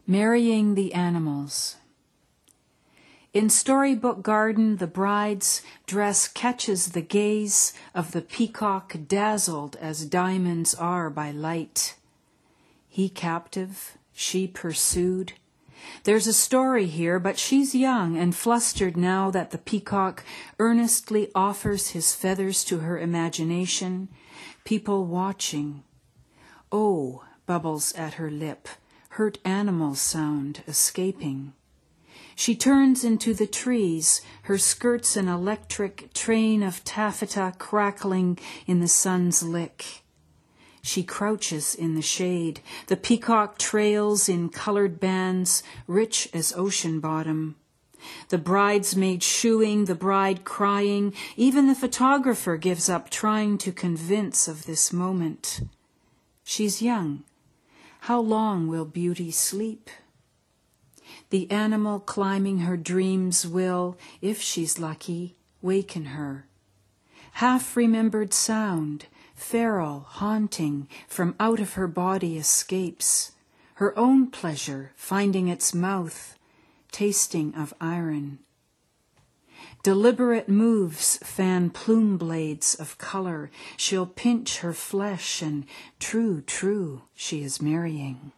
Marrying the Animals. In Storybook Garden, the bride's dress catches the gaze of the peacock, dazzled as diamonds are by light. He captive, she pursued. There's a story here, but she's young and flustered now that the peacock earnestly offers his feathers to her imagination. People watching. Oh, bubbles at her lip, hurt animal sound escaping. She turns into the trees, her skirts an electric train of taffeta crackling in the sun's lick. She crouches in the shade. The peacock trails in colored bands, rich as ocean bottom. The bridesmaid shooing, the bride crying. Even the photographer gives up trying to convince of this moment. She's young. How long will beauty sleep? The animal climbing her dreams will, if she's lucky, waken her. Half-remembered sound, feral, haunting, from out of her body escapes. Her own pleasure, finding its mouth, tasting of iron. Deliberate moves fan plume blades of color. She'll pinch her flesh and true, she is marrying.